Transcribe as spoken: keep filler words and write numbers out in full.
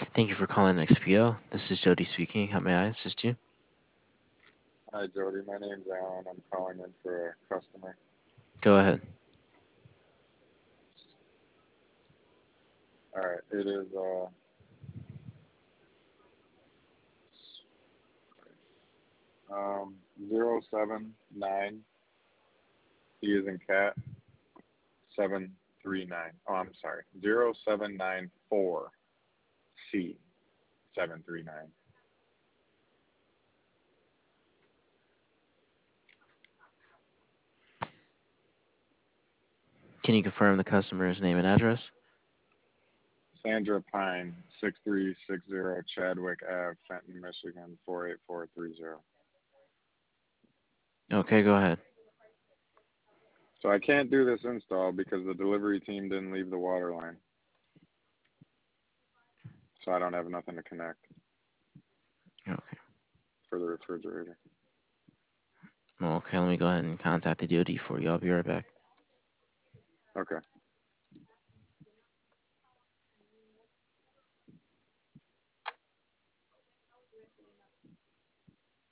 Thank you for calling X P O. This is Jody speaking. How may I assist you? Hi, Jody. My name's Alan. I'm calling in for a customer. Go ahead. All right. It is uh um zero seven nine. C is in cat. Seven three nine. Oh, I'm sorry. Zero seven nine four C seven three nine. Can you confirm the customer's name and address? Sandra Pine, six three six zero Chadwick Ave, Fenton, Michigan four eight four three zero. Okay, go ahead. So I can't do this install because the delivery team didn't leave the water line. So I don't have nothing to connect Okay. for the refrigerator. Okay, let me go ahead and contact the D O D for you. I'll be right back. Okay.